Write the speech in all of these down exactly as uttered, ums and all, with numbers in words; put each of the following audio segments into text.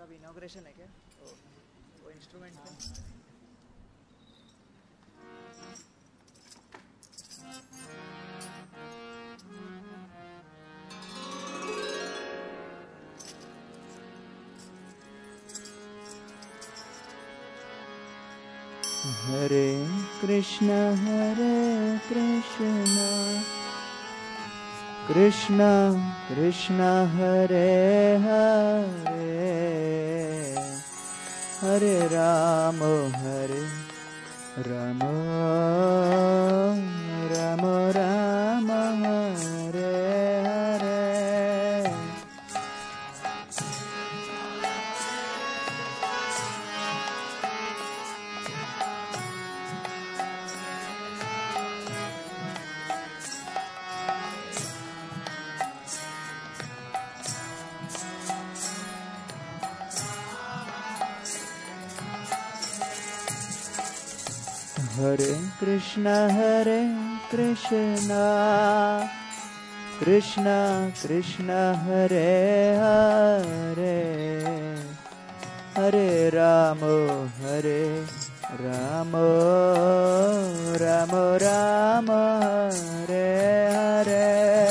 आपका भी इनॉग्रेशन है क्या? ओ, वो इंस्ट्रूमेंट पे हरे कृष्ण हरे कृष्ण कृष्ण कृष्ण हरे हरे हरे राम हरे राम राम राम हरे हरे हरे कृष्ण हरे कृष्ण कृष्ण कृष्ण हरे हरे हरे राम हरे राम राम राम हरे हरे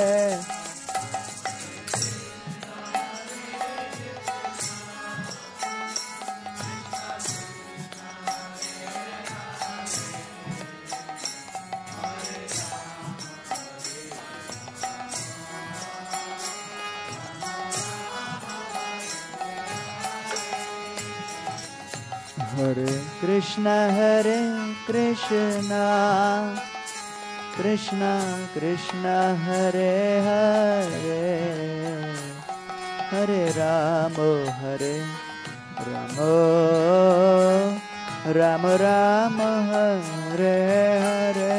हरे कृष्ण हरे कृष्ण कृष्ण कृष्ण हरे हरे हरे राम हरे राम राम राम हरे हरे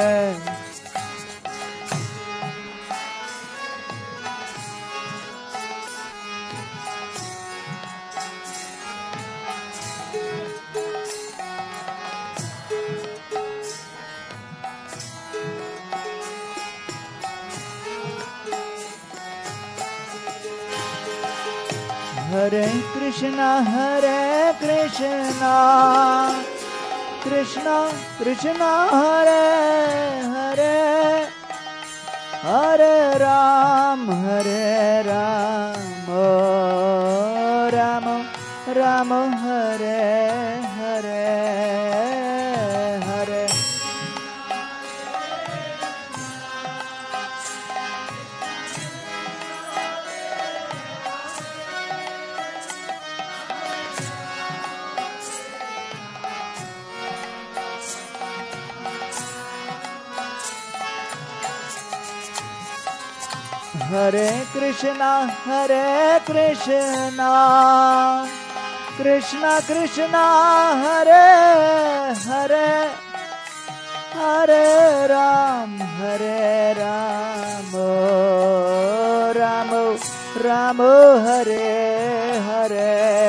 हरे कृष्णा हरे कृष्णा कृष्णा कृष्णा हरे हरे हरे राम हरे राम राम राम हरे हरे हरे हरे कृष्णा हरे कृष्णा कृष्णा कृष्णा हरे हरे हरे राम हरे राम राम राम हरे हरे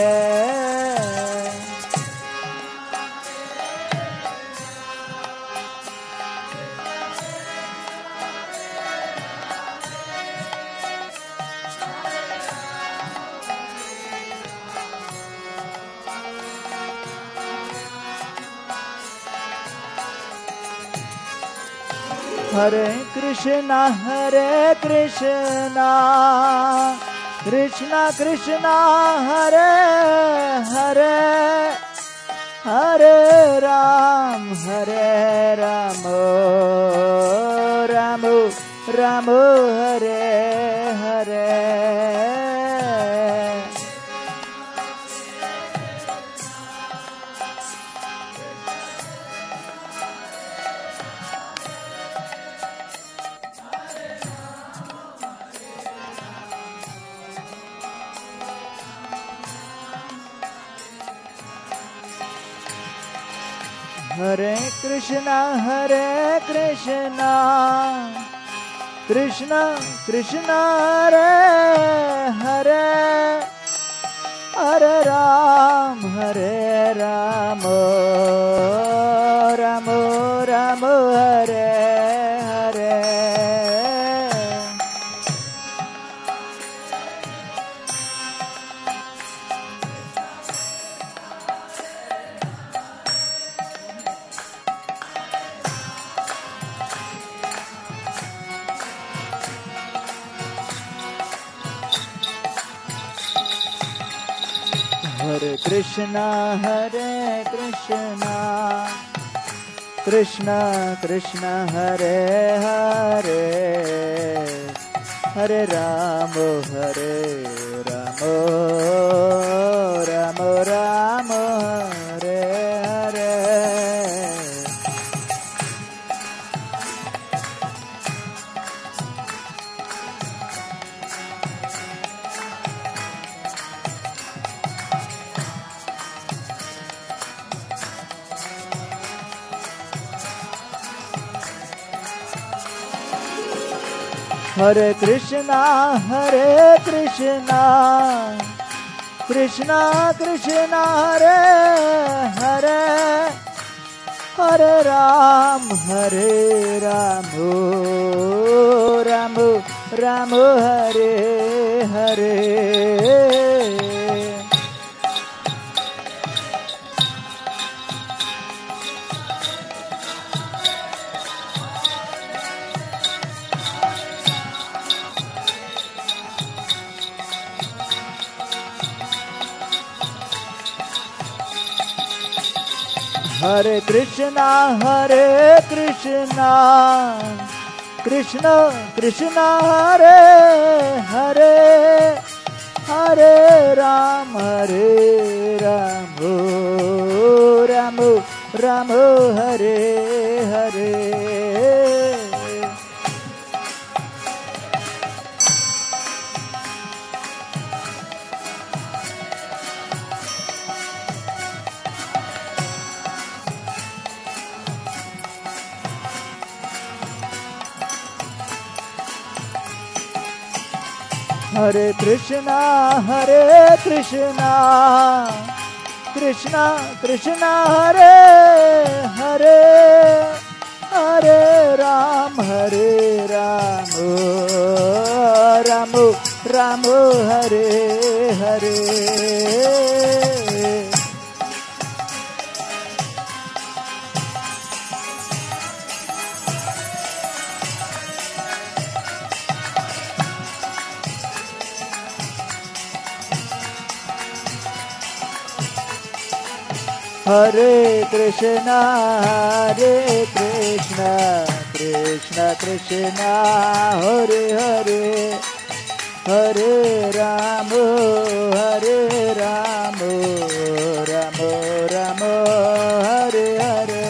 हरे कृष्णा हरे कृष्णा कृष्णा कृष्णा हरे हरे हरे राम हरे राम राम राम हरे हरे हरे कृष्णा हरे कृष्णा कृष्णा कृष्णा हरे हरे हरे राम हरे Ram Ram Ram Hare Hare Hare Krishna, Hare Krishna, Krishna Krishna, Hare Hare, Hare Rama, Hare Rama, Rama Rama, Hare Hare. Hare Krishna, Hare Krishna, Krishna Krishna, Hare Hare, Hare Ram, Hare Ram, Ram Ram, Hare Hare. Hare Krishna, Hare Krishna, Krishna Krishna, Hare Hare, Hare Ram, Hare Ram, Ram Ram, Hare Hare. Hare Krishna, Hare Krishna, Krishna Krishna, Hare Hare, Hare Ram, Hare Ram, Ram Ram, Hare Hare. Hare Krishna, Hare Krishna, Krishna Krishna, Hare Hare, Hare Rama, Hare Rama, Rama Rama, Hare Hare.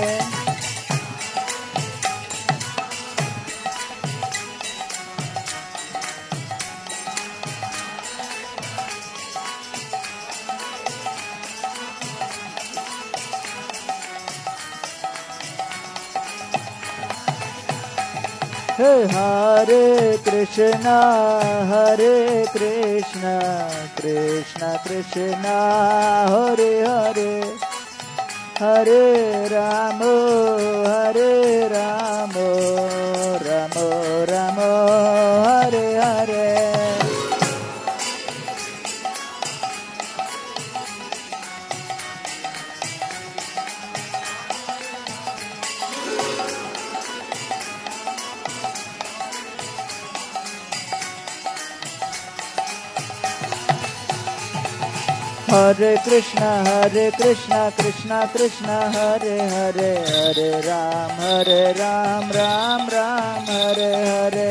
Hare Krishna, Hare Krishna, Krishna Krishna, Hare Hare, Hare Rama, Hare Rama, Rama Rama, Hare Hare. Hare Krishna, Hare Krishna, Krishna Krishna, Hare Hare, Hare Ram, Hare Ram, Ram Ram, Hare Hare.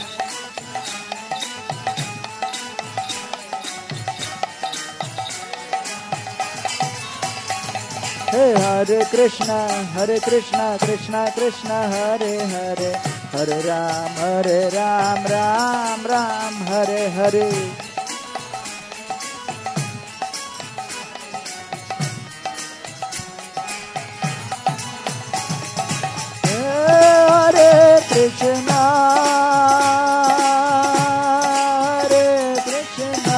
Hare Krishna, Hare Krishna, Krishna Krishna, Hare Hare, Hare Ram, Hare Ram, Ram Ram, Hare Hare. Krishna, Hare Krishna,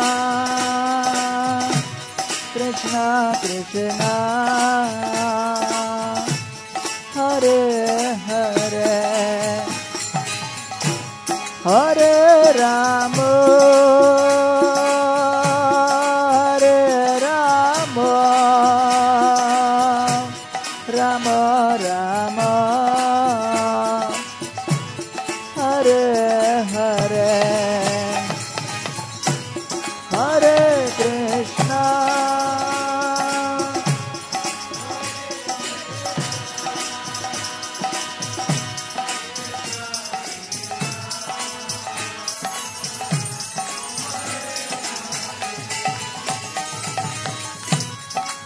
Krishna Krishna, Hare Hare, Hare Rama, Hare Rama, Rama Rama, Hare Hare, Hare Krishna, Hare Krishna, Krishna Krishna, Hare Hare, Hare Rama, Hare Rama, Rama Rama, Hare Hare. Hare Hare, Hare Krishna, Hare Krishna, Krishna Krishna, Hare Hare, Hare Rama, Hare Rama, Rama Rama, Hare Hare. Hare Krishna,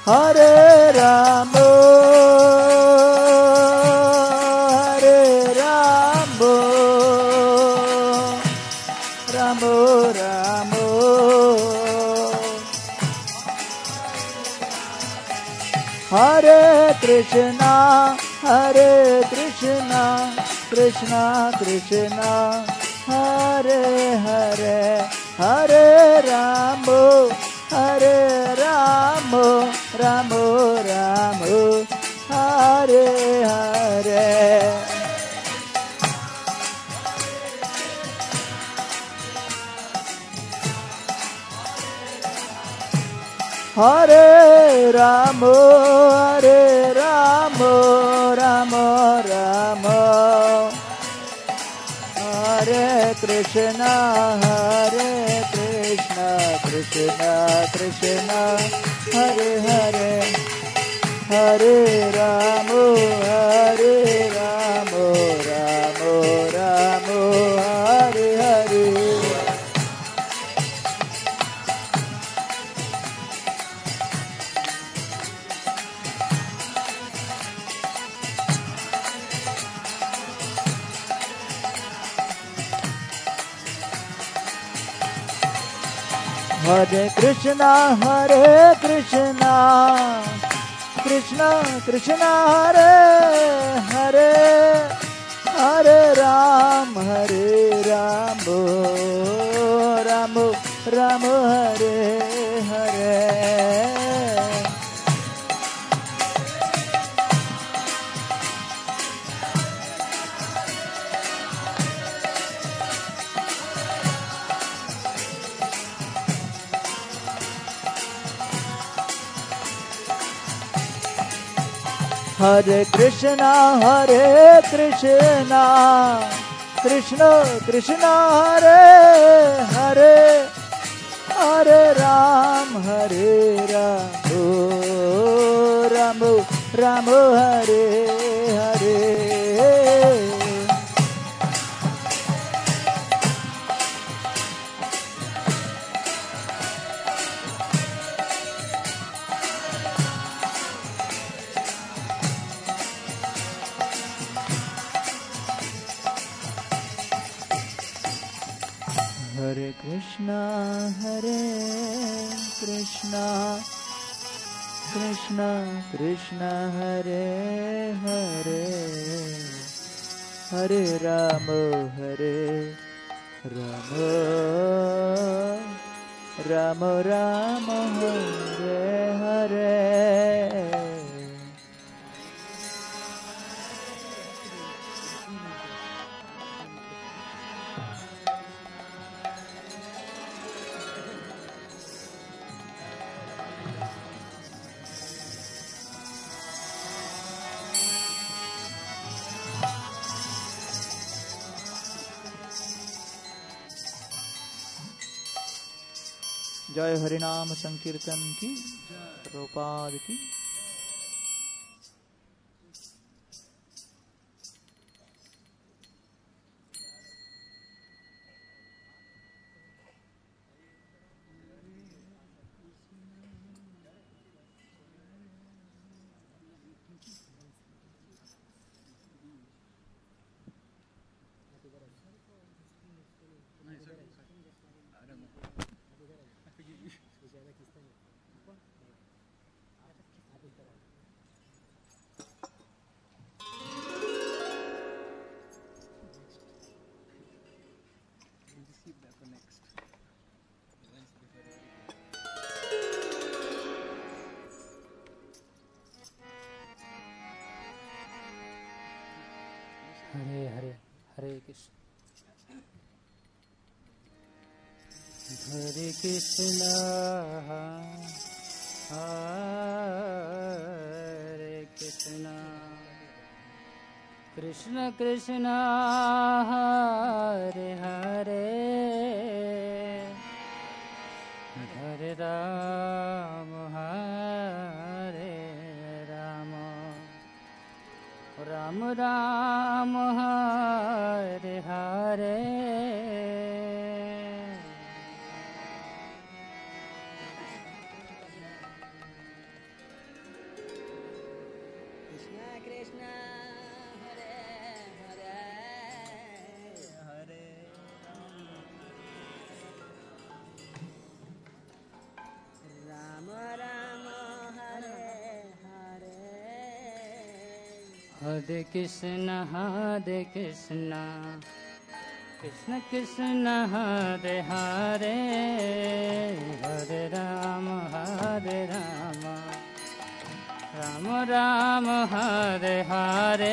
Hare Ramo, Hare Ramo, Ramo Ramo. Hare Krishna, Hare Krishna, Krishna Krishna, Hare Hare, Hare Ramo, Hare Ramo, Ramo Ramo, Hare Hare. Hare Ramo, Hare Ramo, Ramo Ramo. Hare Krishna, Hare Krishna, Krishna Krishna, Hare Hare, Hare Ramo, Hare Ramo, Ramo Ramo, Hare Hare. Hare Krishna, Hare Krishna, Krishna Krishna, Hare Hare, Hare Ram, Hare Ram, Ram Ram, Hare Hare. Hare Krishna, Hare Krishna, Krishna Krishna, Hare Hare, Hare Ram, Hare Ram, Ram Ram, Hare Hare. Hare Krishna, Hare Krishna, Krishna Krishna, Hare Hare, Hare Rama, Hare Rama, Rama Rama, Hare Hare. जय हरिनाम संकीर्तन की, प्रभुपाद की। हरे हरे हरे कृष्ण हरे कृष्ण हरे कृष्ण कृष्ण कृष्ण हरे हरे हरे राम हरे Ram Ram Ram Hare Hare Hare Krishna, Hare Krishna, Krishna Krishna, Hare Hare, Hare Rama, Hare Rama, Rama Rama, Hare Hare.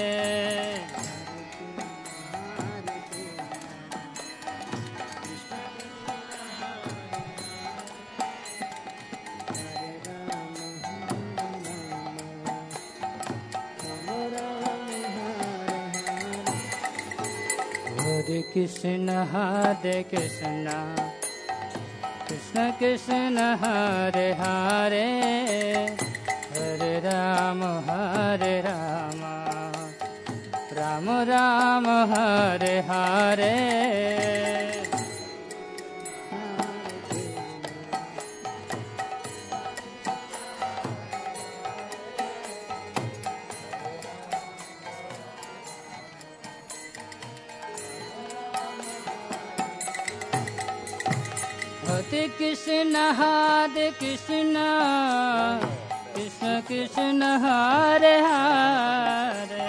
Hare Krishna, Hare Krishna, Krishna Krishna, Hare Hare, Hare Rama, Hare Rama, Rama Rama, Hare Hare. Hare Krishna, Hare Krishna, Krishna Krishna, Hare Hare,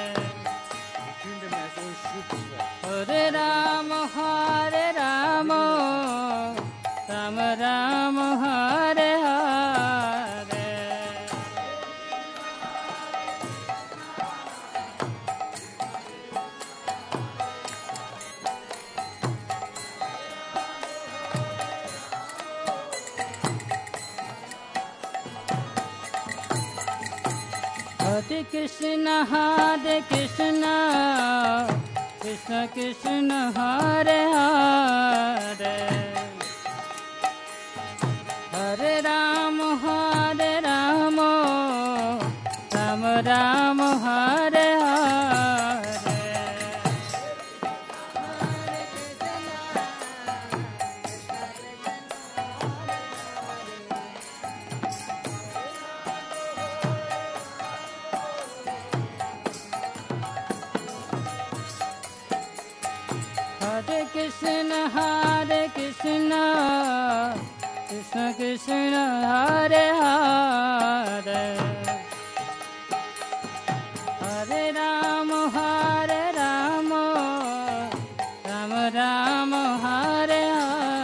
Hare Rama, Hare Rama, Rama Rama, Hare Hare. Hare Krishna, Hare Krishna, Krishna Krishna, Hare Hare, Hare Rama, Hare Rama, Rama Rama, Hare Hare. Hare Krishna, Hare Krishna, Krishna Krishna, Hare Hare, Hare Rama, Hare Rama, Rama Rama, Hare Hare.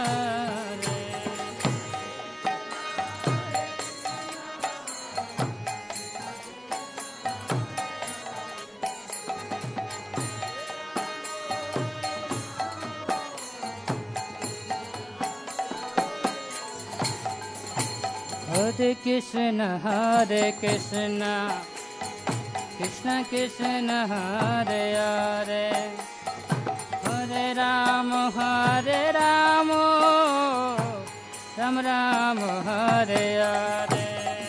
Hare Krishna, Hare Krishna, Krishna Krishna, Hare Hare, Hare Rama, Hare Rama, Rama Rama, Hare Hare.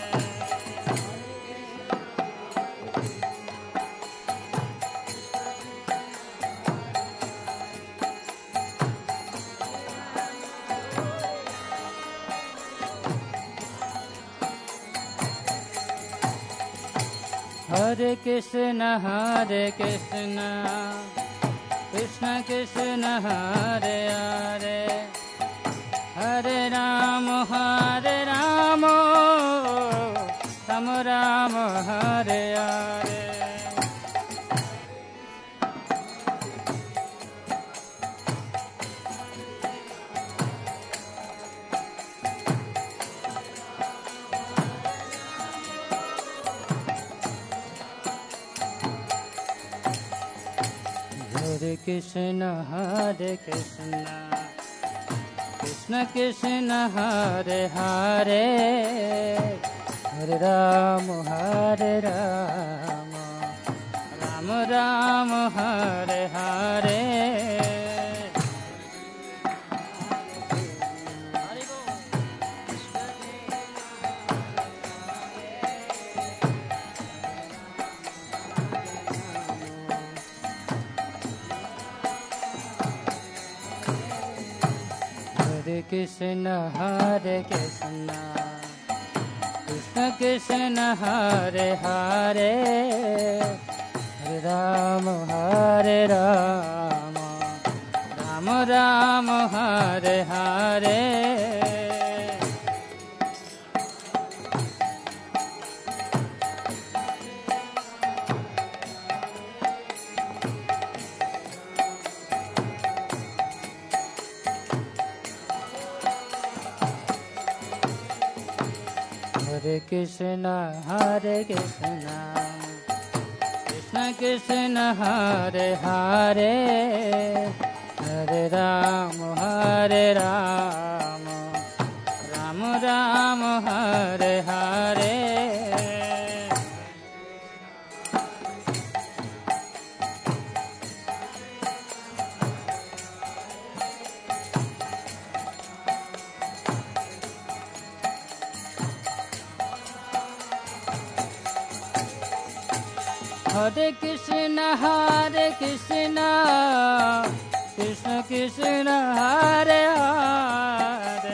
Hare Krishna, Hare Krishna, Krishna Krishna, Hare Hare, Hare Rama, Hare Rama, Rama Rama, Hare Hare. Hare Krishna, Hare Krishna, Krishna Krishna, Hare Hare, Hare Rama, Hare Rama, Rama Rama, Hare Hare. Hare Krishna, Hare Krishna, Krishna Krishna, Hare Hare, Hare Rama, Hare Rama, Rama Rama, Hare Hare. Hare Krishna, Hare Krishna, Krishna Krishna, Hare Hare, Hare Rama, Hare Rama, Rama Rama, Hare Hare. Hare Krishna, Hare Krishna, Krishna Krishna, Hare Hare,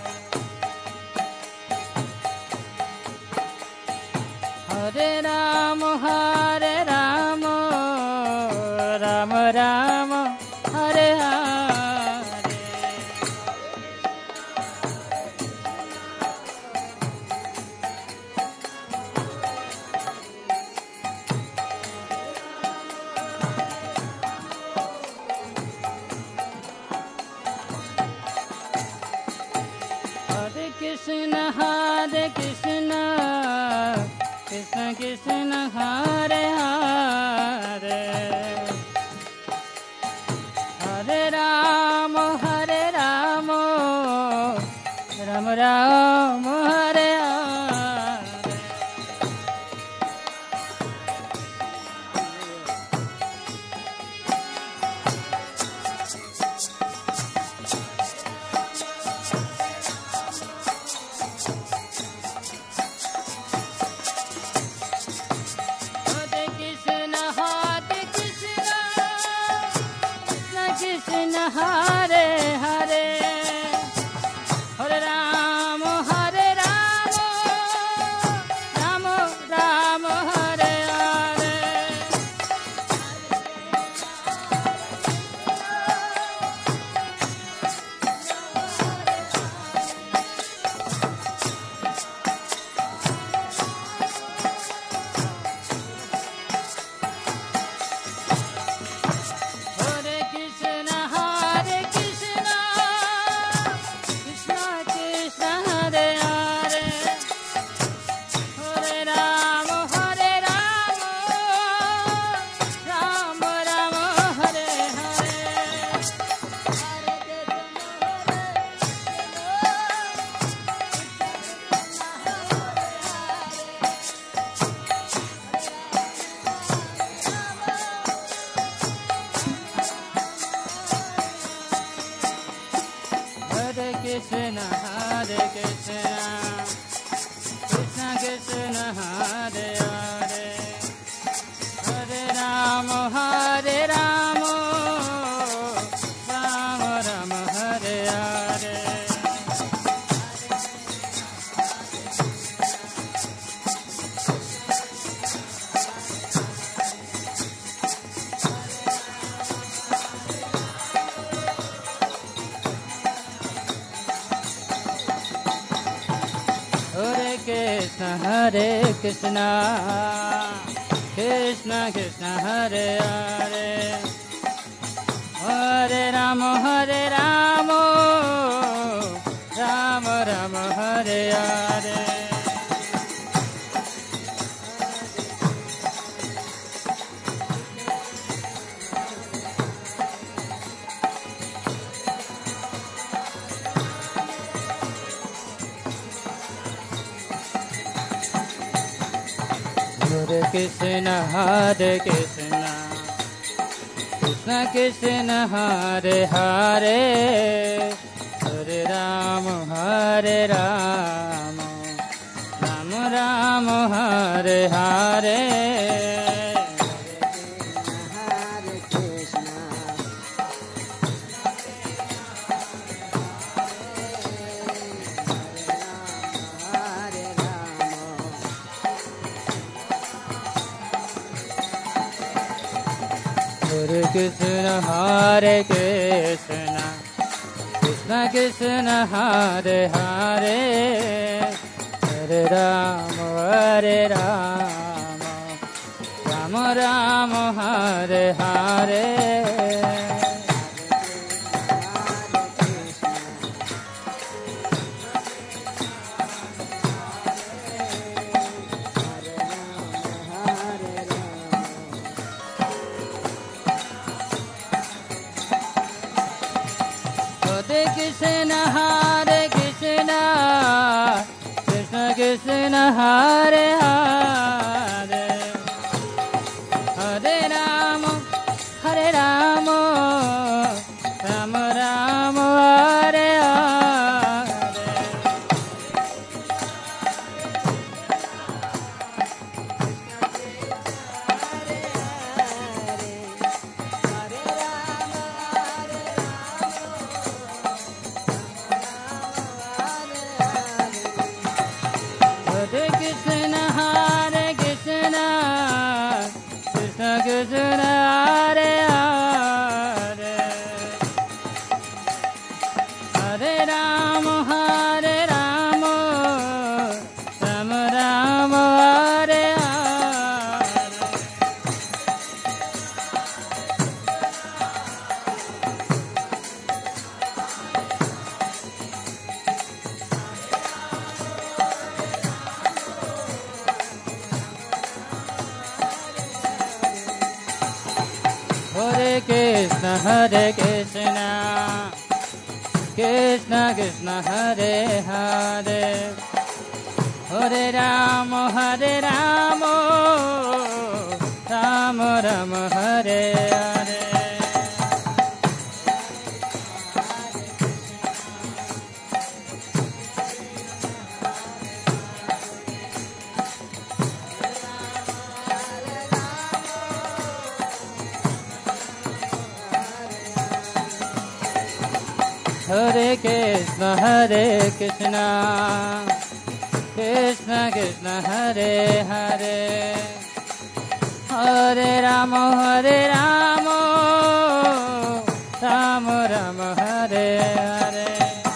Hare Rama, Hare Rama, Rama Rama, Hare Hare. Hare Krishna, Hare Krishna, Krishna Krishna, Hare Hare, Hare Rama, Hare Rama, Rama Rama, Hare Hare. Hare Krishna, Hare Krishna, Krishna Krishna, Hare Hare, Hare Rama, Hare Rama, Rama Rama, Hare Hare. Hare Krishna, Hare Krishna, Krishna Krishna, Hare Hare, Hare Rama, Hare Rama, Rama Rama, Hare Hare. Hare Krishna, Hare Krishna, Krishna Krishna, Hare Hare, Hare Rama, Hare Rama, Rama Rama, Hare Hare. Hare Krishna, Hare Krishna, Krishna Krishna, Hare Hare, Hare Rama, Hare Rama, Rama Rama, Hare Hare. Hare Krishna, Hare Krishna, Krishna Krishna, Hare Hare, Hare Rama, Hare Rama, Rama Rama, Hare Hare. Hare Krishna, Hare Hare Krishna, Hare Krishna, Krishna Krishna, Hare Hare, Hare Rama, Hare Rama, Rama Rama, Hare Hare. Krishna, Hare Krishna, Hare Krishna, Krishna Krishna, Hare Hare, Hare Rama, Hare Rama, Rama Rama, Hare Hare Krishna, Krishna Krishna, Hare Hare, Hare Rama, Hare Rama, Rama Rama, Hare Hare. Hare Krishna, Hare Krishna, Krishna Krishna, Hare Hare, Hare Rama, Hare Rama, Rama Rama, Hare Hare.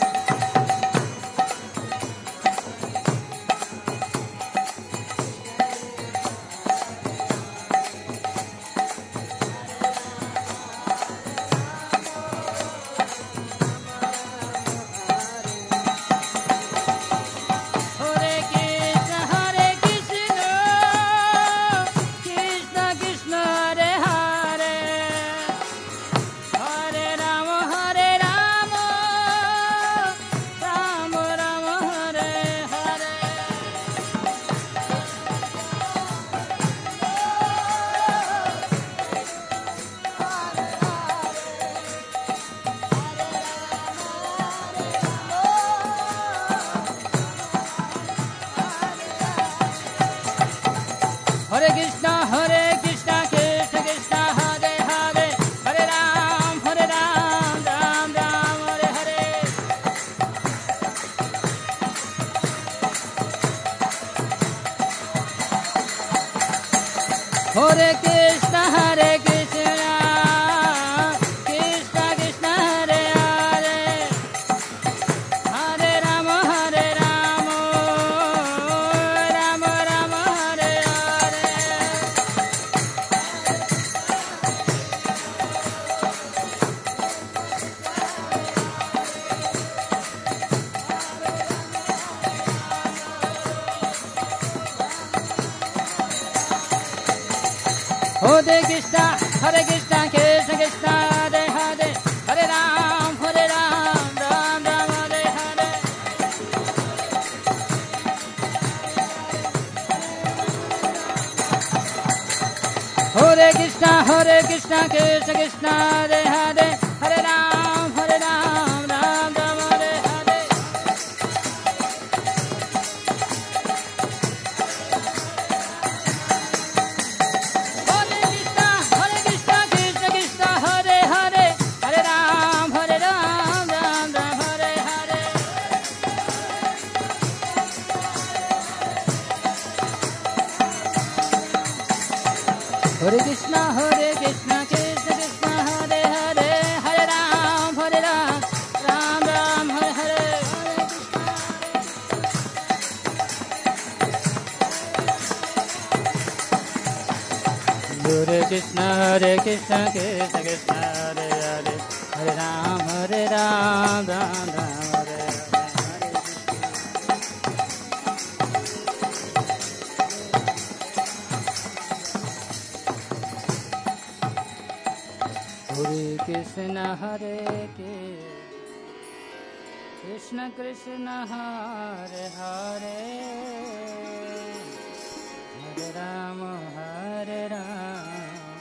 Hare Krishna, Hare Krishna, Krishna Krishna, Hare Hare, Hare Ram, Hare Ram, Ram Ram, Hare Hare. Hare Krishna, Hare Krishna, Krishna Krishna, Hare Hare, Hare Rama, Hare Rama, Rama Rama, Hare Hare. Hare Krishna, Hare Krishna, Krishna Krishna, Hare Hare, Hare Ram, Hare Ram, Ram Ram, Hare Hare. Hare Krishna, Hare Krishna, Krishna Krishna, Hare Hare, Hare Ram, Hare Ram, Ram Ram, Hare Hare. Hare Krishna, Hare Krishna, Krishna Krishna, Hare Hare, Hare Ram, Hare Ram, Ram Ram, Hare Hare. Hare Krishna, Hare Krishna, Krishna Krishna, Hare Hare, Hare Ram, Hare Ram, Ram Ram, Hare Hare. Hare Krishna, Hare Krishna, Krishna Krishna, Hare Hare, Hare Ram, Hare Ram, Ram Ram, Hare Hare. Hare Krishna, Hare Krishna, Krishna Krishna Hare Hare Hare Rama Hare Rama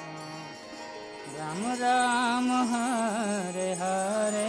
Rama Rama Hare Hare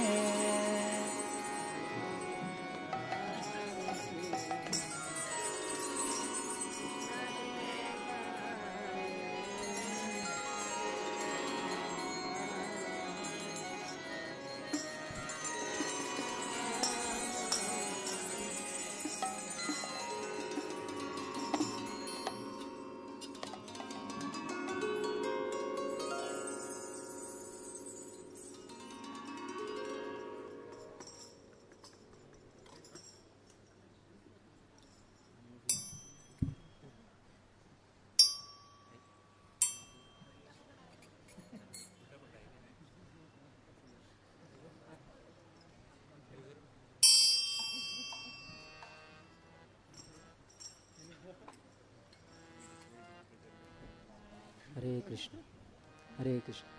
Hare Krishna, Hare Krishna.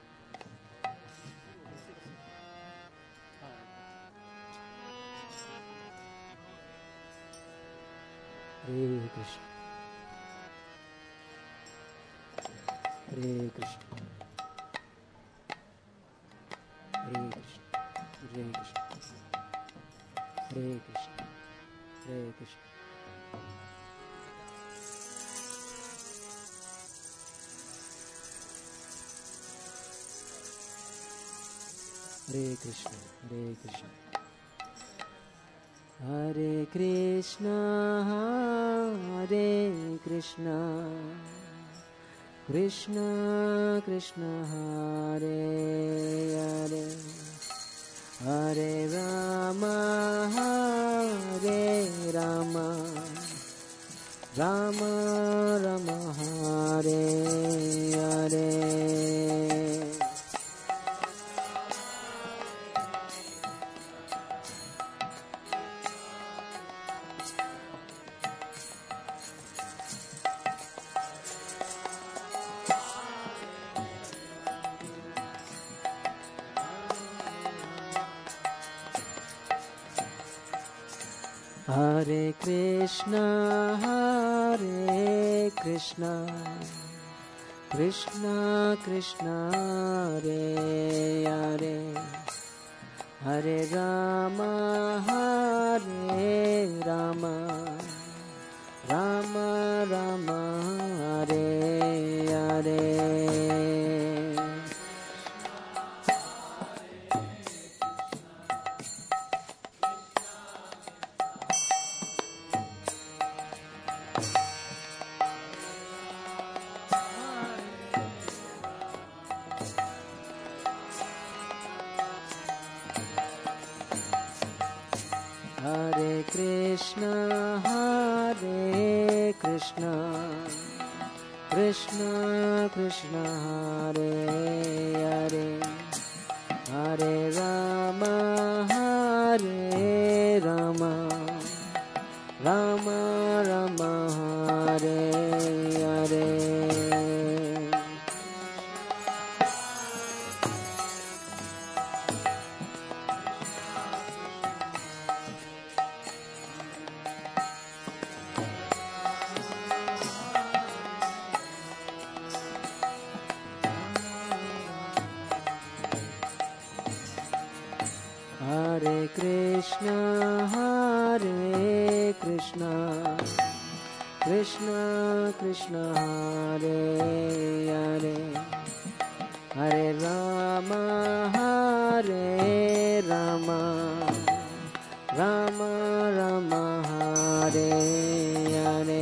Hare Krishna, Hare Krishna, Hare Krishna, Hare Krishna, Hare Krishna, Hare Krishna. Hare Krishna, Hare Krishna, Hare Krishna, Hare Krishna, Krishna Krishna, Hare Hare, Hare Rama, Hare Rama, Rama Rama, Hare Hare. Hare Krishna, Hare Krishna, Krishna Krishna, Hare Hare, Hare Rama, Hare Rama, Rama Rama, Hare Hare. Hare Krishna, Hare Krishna, Krishna Krishna, Hare Hare, Hare Rama, Hare Rama, Rama Rama, Hare Hare. Hare Krishna, Hare Krishna, Krishna Krishna, Hare Hare, Hare Rama, Hare Rama, Rama Rama, Hare Hare.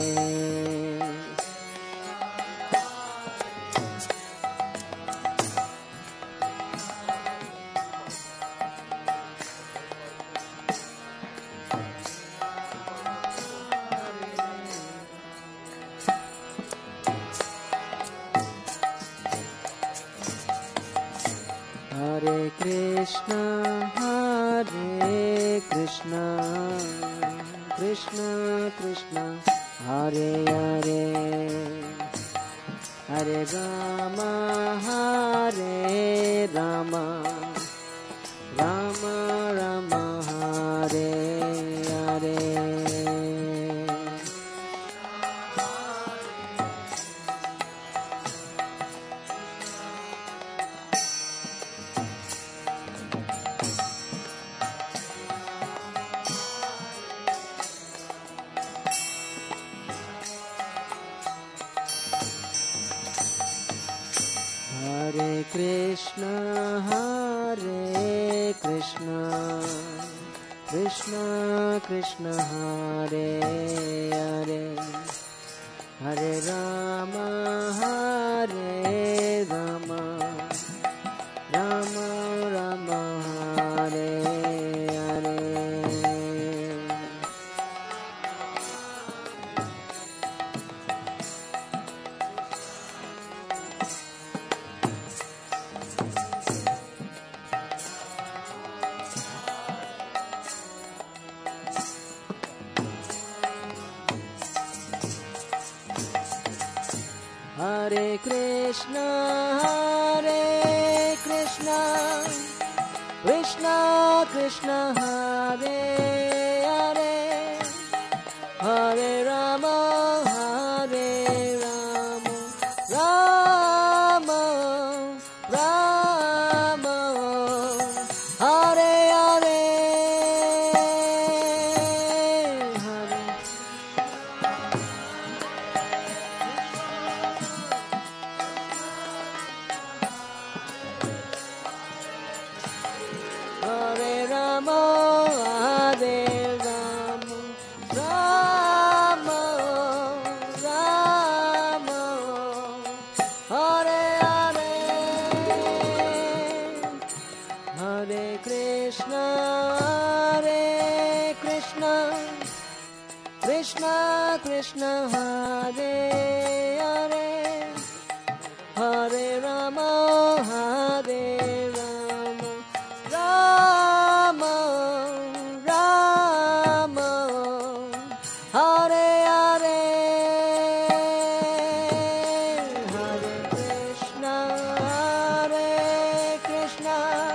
Hare Krishna, Hare Krishna, Krishna Krishna, Hare Hare, Hare Rama, Hare Rama, Rama Rama, Krishna, Hare Krishna, Krishna Krishna, Hare Hare, Hare Rama, Hare Rama, Rama Rama, Hare Hare. Hare Krishna, Hare Krishna, Krishna Krishna, Hare Hare, Hare Rama, Hare Rama, Rama Rama, Hare Hare, Hare. Hare Rama, Hare Rama, Rama Rama, Hare Hare, Hare Krishna, Hare Krishna, Krishna Krishna, Hare Hare, Hare Rama, Hare Rama, Rama Rama, Hare Hare, Hare Krishna, Hare Krishna,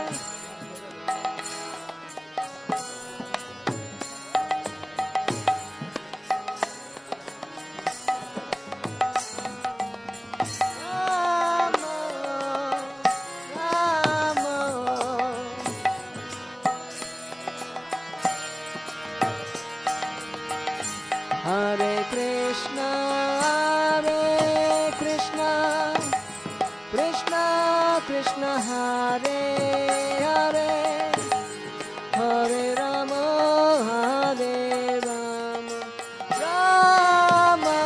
Rama Rama, Hare Krishna, Hare Krishna, Krishna Krishna, Hare Hare, Hare Rama, Hare Rama, Rama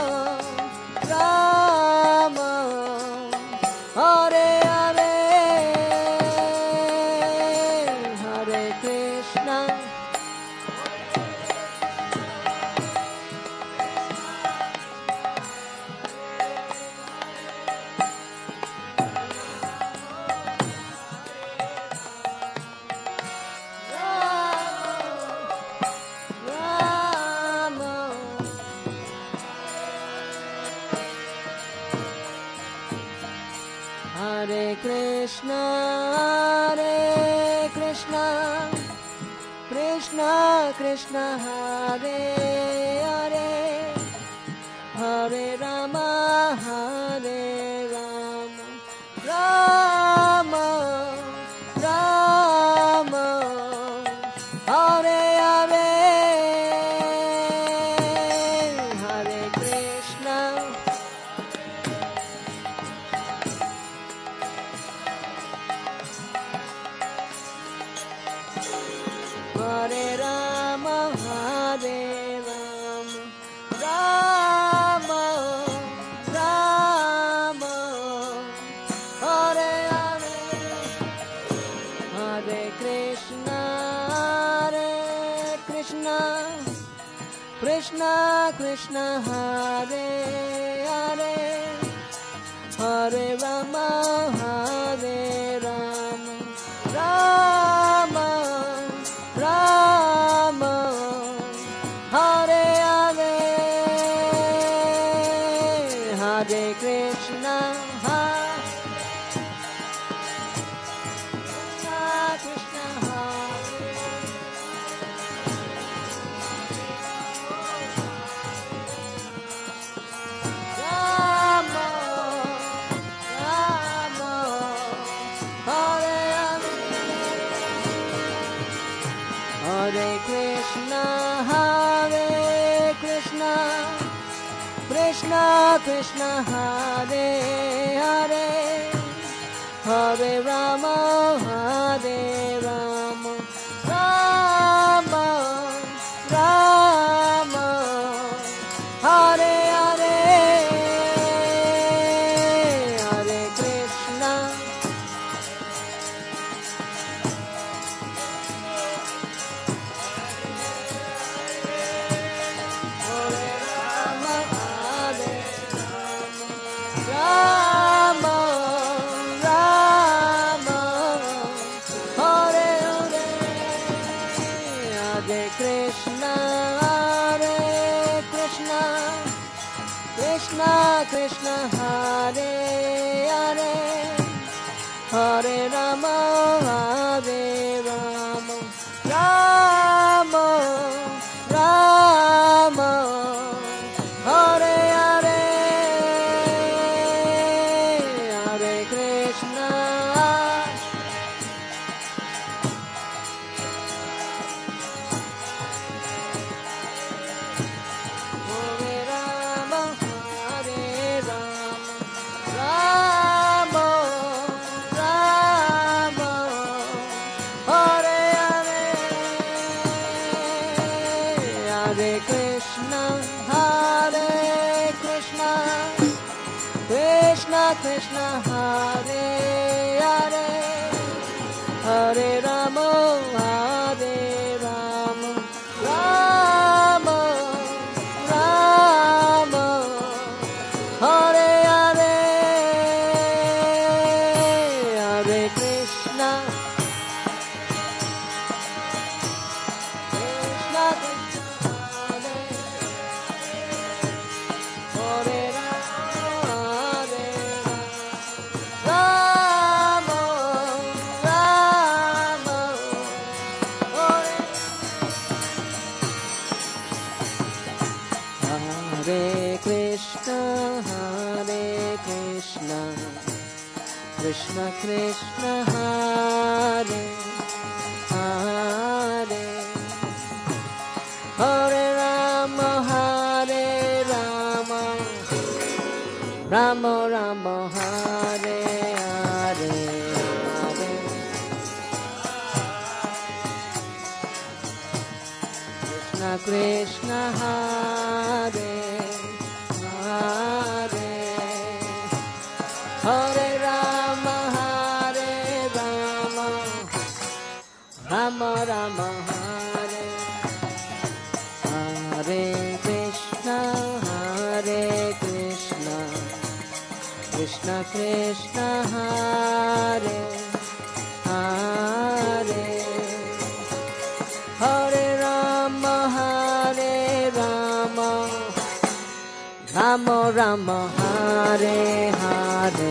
Rama, Hare Hare, Hare Krishna, Rama, Hare Krishna, Hare Krishna, Krishna Krishna, Hare Hare, Hare Rama, Hare Rama, Rama Rama, Hare Hare, Hare Krishna, Hare Rama, Hare Rama, Rama Rama, Hare Hare, Hare Krishna, Hare Krishna, Krishna Krishna, Hare Hare, Hare Rama, Hare Rama, Rama Rama, Hare Hare, Hare Krishna, Hare Krishna, Rama Rama, Hare Hare, Hare Krishna, Hare Krishna, Krishna Krishna, Hare Hare, Hare Rama, Hare Rama, Rama, Rama, Hare Hare, Hare Krishna. Hare Rama, Hare Rama, Rama, Hare Hare, Hare Krishna, Hare Krishna, Krishna Krishna, Hare Hare, Hare Rama, Hare Rama, Rama, Rama, Hare Hare, Hare Krishna. Hare Rama, Hare Rama, Rama, Rama, Hare Hare, Hare Krishna, Hare Krishna, Krishna Krishna, Hare Hare, Hare Rama, Hare Rama, Rama, Rama, Hare Hare, Hare Krishna, Krishna Krishna, Hare, Hare Rama, Hare Rama, Rama, Hare Hare Krishna, Hare Krishna, Krishna Krishna, Hare Hare, Hare Rama, Hare Rama, Rama Rama, Hare Hare, Hare Krishna Krishna, Hare Hare, Hare Rama, Hare Rama, Rama Rama, Hare Hare Krishna, Hare Krishna, Krishna Krishna, Hare Hare, Hare Rama, Hare Rama, Rama Rama, Hare Hare.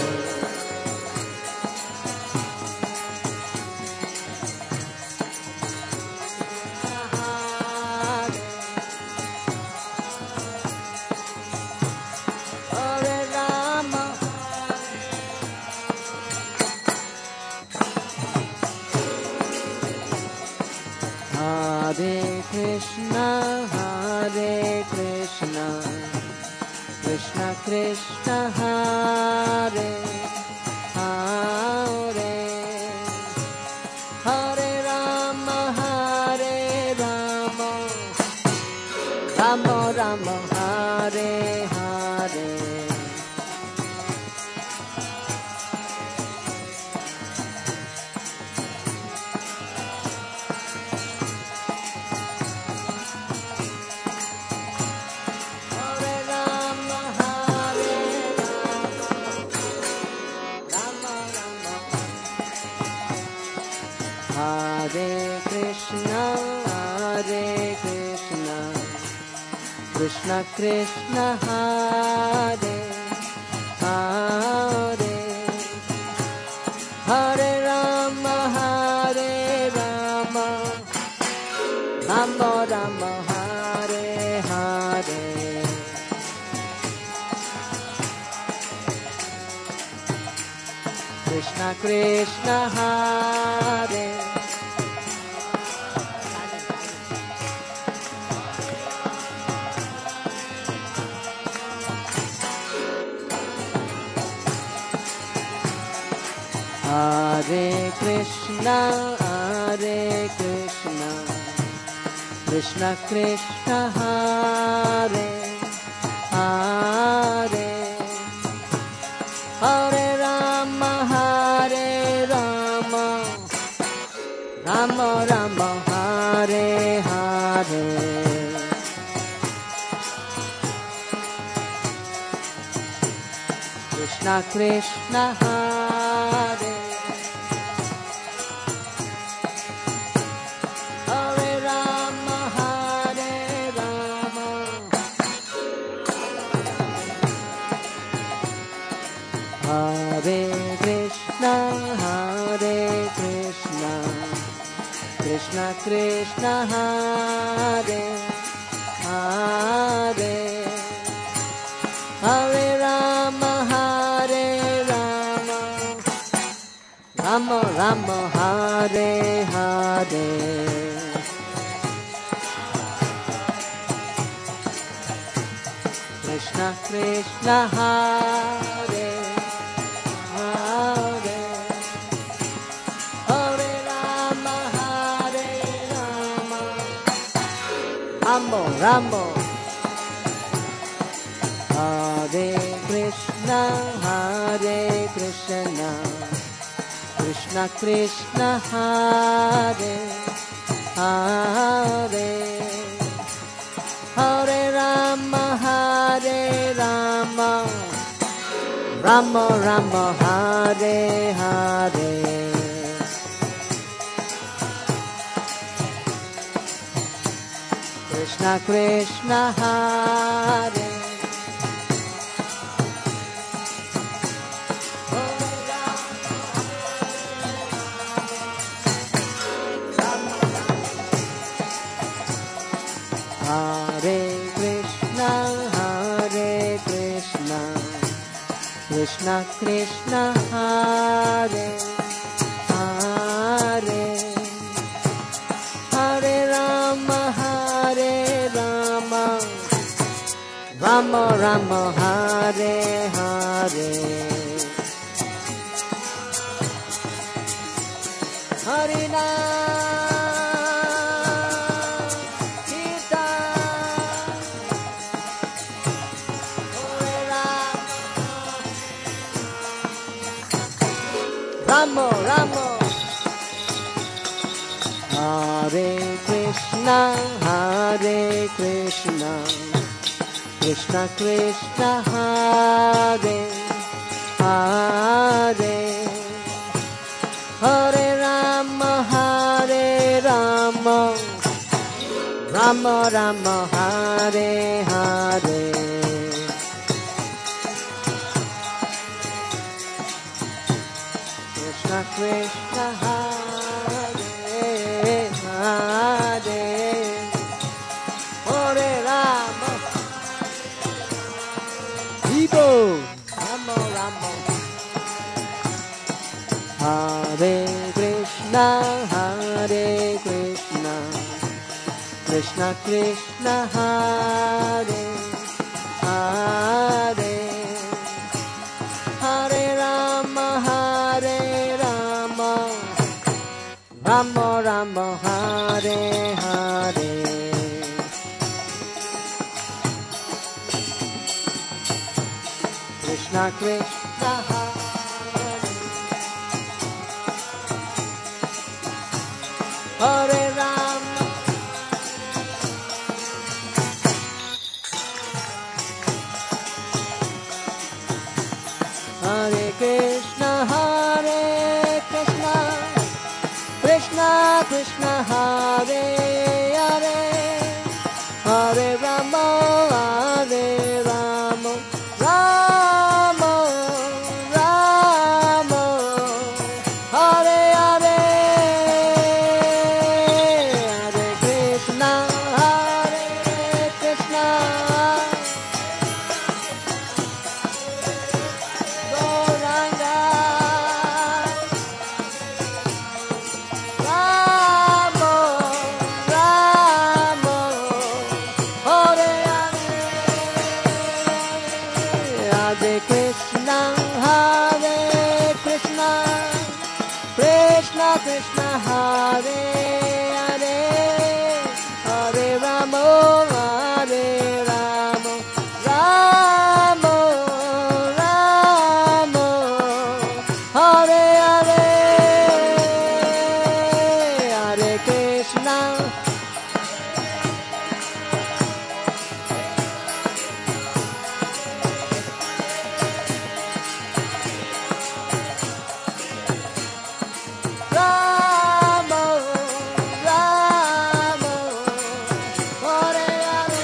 Hare Rama, Hare Krishna, Hare Krishna, Krishna Krishna, Hare Hare, Hare Rama, Hare Rama, Rama Rama, Hare Hare. Hare Rama, Hare Rama, Rama Rama, Hare Krishna, Hare Krishna, Krishna Krishna, Hare Hare, Hare Rama, Hare Rama, Rama Rama, Hare Hare. Krishna Krishna, Hare. Hare Krishna, Hare Krishna, Krishna Krishna, Hare Hare, Hare Rama, Hare Rama, Rama Rama, Hare Hare. Krishna Krishna, Hare Hare Rama, Hare Rama, Hare Krishna, Hare Krishna, Krishna Krishna, Hare Hare, Hare Rama, Hare Rama, Rama Rama, Hare Hare. Krishna Krishna, Hare Hare, Hare Rama, Hare Rama, Rama Rama, Hare Krishna, Hare Krishna, Krishna Krishna, Hare Hare, Hare Rama, Hare Rama, Rama Rama, Hare Hare. Krishna Krishna, Hare Hare Krishna, Hare Krishna, Krishna Krishna, Hare Hare, Hare Rama, Hare Rama, Rama Rama, Hare Hare. Hare Rama, Ramo, Ramo, Hare Krishna, Hare Krishna, Krishna Krishna, Hare Hare, Hare Rama, Hare Rama, Rama Rama, Hare Hare. Krishna Krishna, Hare Hare, Hare Rama, Ibo, Rama Rama, Hare Krishna, Hare Krishna, Krishna Krishna, Hare Hare, Hare Rama, Hare Rama, Rama Rama, Hare Hare. Krishna Krishna, Hare Hare Rama, Hare Krishna, Hare Krishna, Krishna Krishna, Hare Hare, Hare Rama, Hare Rama, Rama Krishna Hare Hare Hare Rama Hare Rama Rama Rama Hare Hare Hare Krishna Rama, Rama, Hare Hare,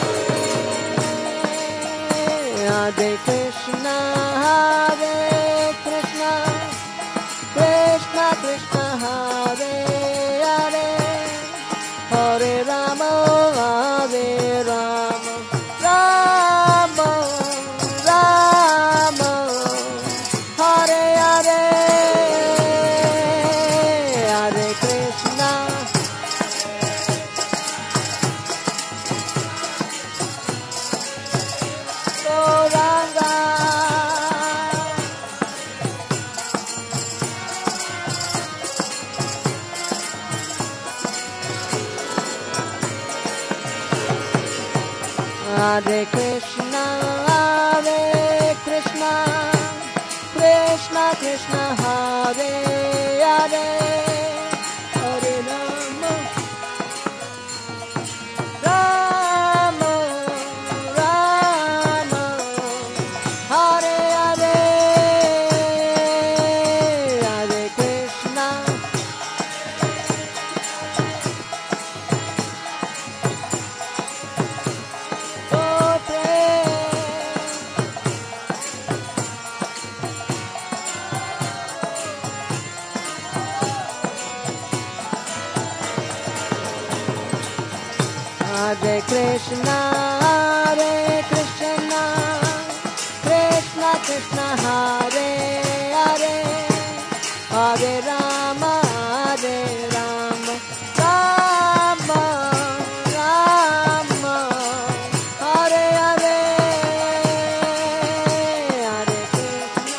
Hare Krishna, Hare Krishna, Krishna Krishna, Hare Hare, Hare Rama, Hare Rama, Rama, Rama, Hare Hare. Hare Krishna, Gauranga, Hare Krishna, Hare Krishna, Krishna Krishna, Hare Hare. Hare Rama, Rama, Rama, Hare Hare, Hare Krishna, oh praise, Hare Krishna, Hare Krishna, Krishna Krishna, Hare Hare, Hare Rama, Hare Rama, Rama, Rama, Hare Hare, Hare Krishna.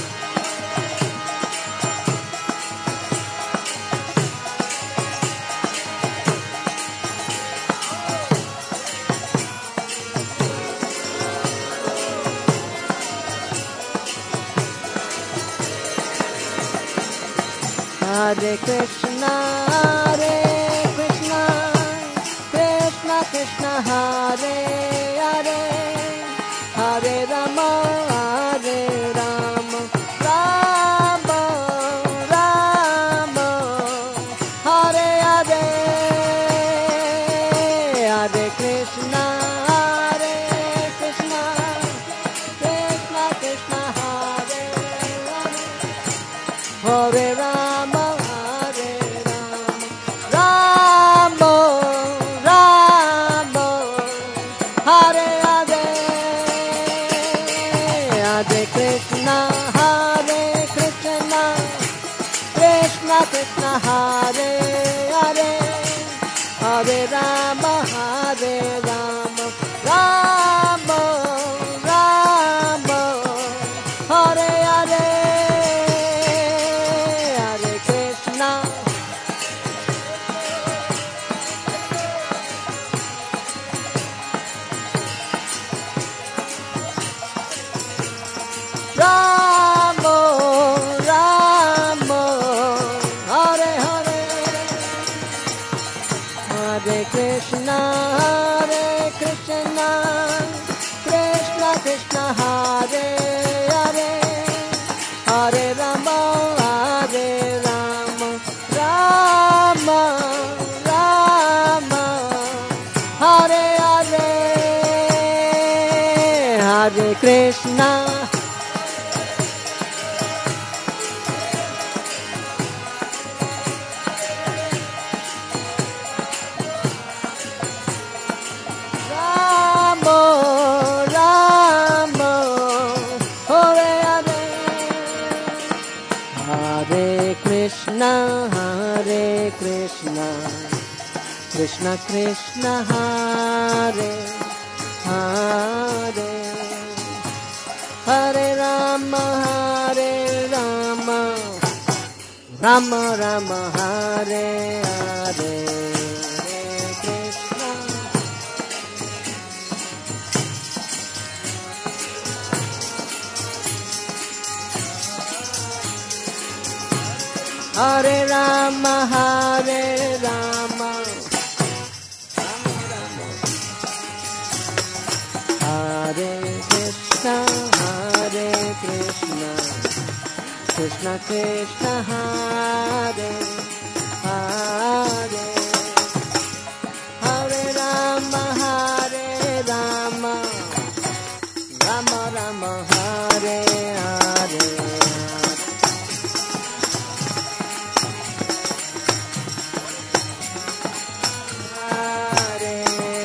Hare Krishna, Hare Krishna, Krishna Krishna, Hare Hare, Hare Rama, Hare Rama, Rama, Rama, Hare Hare, Hare Krishna, Hare Krishna, Krishna Krishna, Hare Hare, Hare Rama, Hare Rama, Rama, Rama, Hare Hare, Hare Krishna, Hare Krishna, Krishna Krishna, Hare Hare, Hare Rama, Hare Rama, Rama, Rama, Hare Hare, Hare Krishna. Rama, Rama, Hare Hare, Hare Krishna, Hare Krishna, Krishna Krishna, Hare Hare, Hare Rama, Hare Rama, Rama, Rama, Hare Hare, Hare Krishna. Rama, Rama, Hare Hare, Hare Krishna, Hare Krishna, Krishna Krishna, Hare Hare, Hare Rama, Hare Rama, Rama Rama Hare Hare Hare Krishna Hare Rama Hare Rama Hare Krishna Hare Krishna Krishna Krishna Hare Hare Hare Rama Hare Rama Rama Rama Hare Hare Hare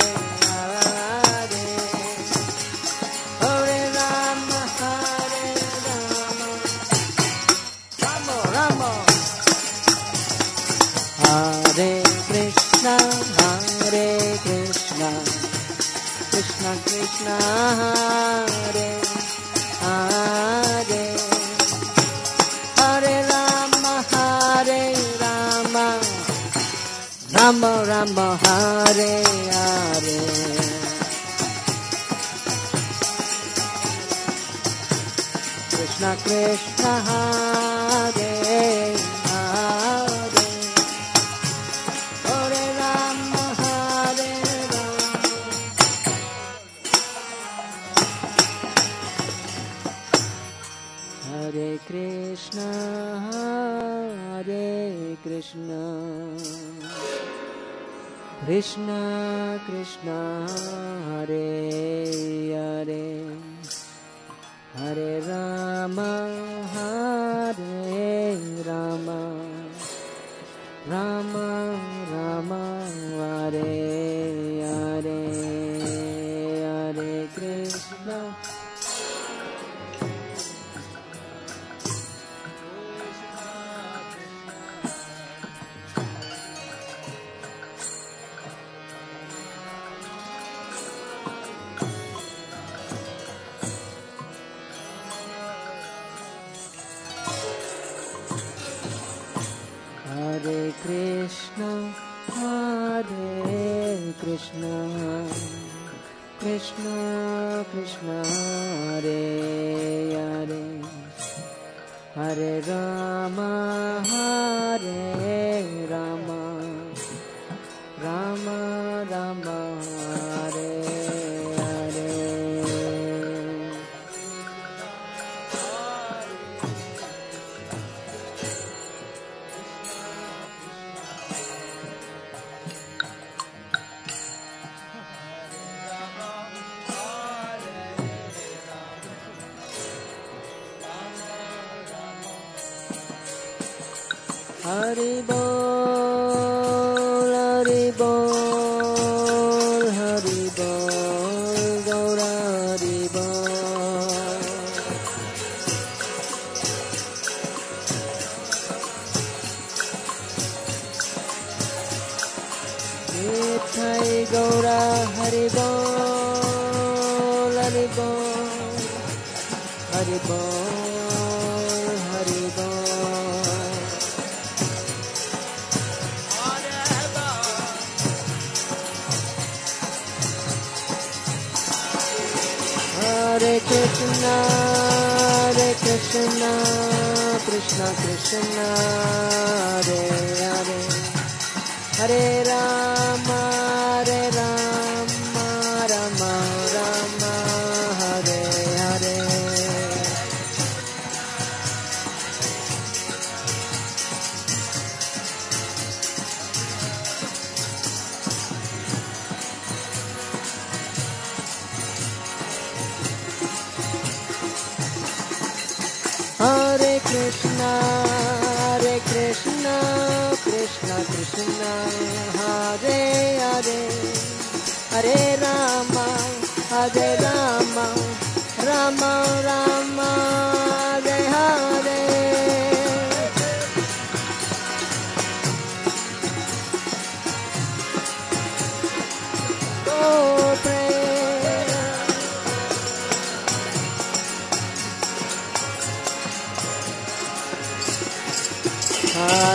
Hare Hare Rama Hare Rama Rama Rama Hare Krishna Hare Krishna Krishna Krishna Hare Hare Hare Rama Hare Rama Rama Rama Hare Hare Krishna Krishna Hare Hare Hare Rama Hare Rama Hare Krishna Hare Krishna Krishna Krishna Hare Hare Hare Rama Hare Rama Rama Rama Hare Hare Hare Krishna Hare Krishna, Hare Krishna, Krishna Krishna, Hare Hare, Hare Rama, Hare Rama, Rama Rama, Hare Hare. Hari Bol, Hari Bol, Hari Bol, Gaura Hari Bol. Nithai Gaura Hari Bol, Hari Bol, Hari Bol, Hari Bol. Hare Krishna, Hare Krishna, Krishna Krishna, Hare Hare, Hare Rama, Hare Rama, Rama Rama, Hare Hare. Hare Krishna, Hare Krishna, Krishna Krishna, Hare Hare, Hare Rama, Hare Rama, Rama Rama, Hare Hare. Oh, pray.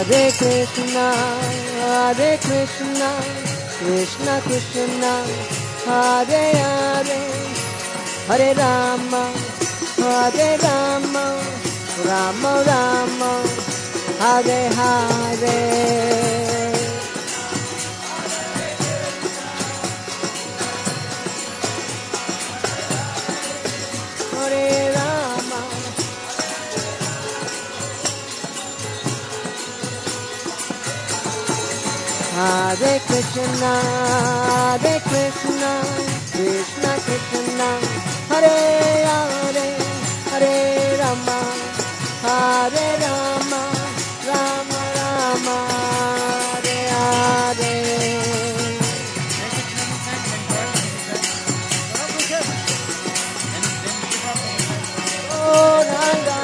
Hare Krishna, Hare Krishna, Krishna Krishna, Hare Hare, Hare Rama, Hare Rama, Rama Rama, Hare Hare. Hare Krishna, Hare Krishna, Krishna Krishna, Hare Hare, Hare Rama, Hare Rama, Rama Rama, Hare Hare. Oh Nanda.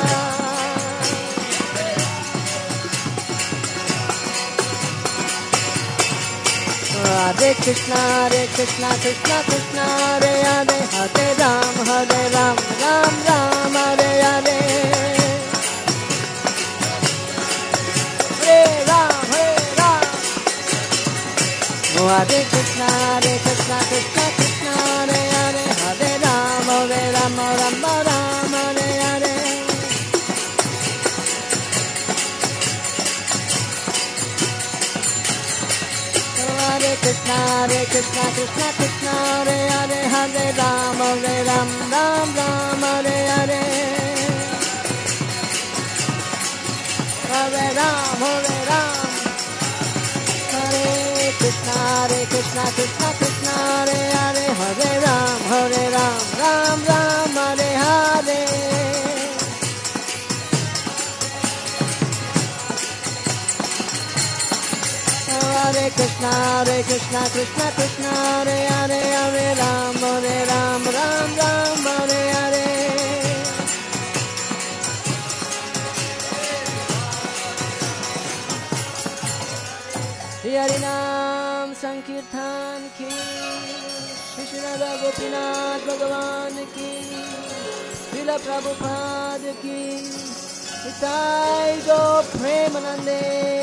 Hare Krishna, Hare Krishna, Krishna Krishna, Hare Hare, Hare Ram, Hare Ram, Ram Ram, Hare Hare. Hare Ram, Hare Ram. Oh, Hare Krishna, Hare Krishna, Krishna Krishna, Hare Hare, Hare Ram, Hare Ram, Ram Ram, Hare Hare. Hare Krishna, Hare Krishna, Krishna Krishna, Hare Hare, Hare Ram, Hare Ram, Ram Ram, Hare Hare. Hare Ram, Hare Ram. Hare Krishna, Hare Krishna, Krishna Krishna, Hare Hare, Hare Ram, Hare Ram, Ram Ram, Hare Hare. Hare Krishna, Hare Krishna, Krishna Krishna, Hare Hare, Hare Ram, Hare Ram, Ram Ram, Hare Hare. Hari Naam Sankirtan ki, Shri Shri Radha Gopinath Bhagavan ki, Srila Prabhupada ki, Nitai Go Premanande.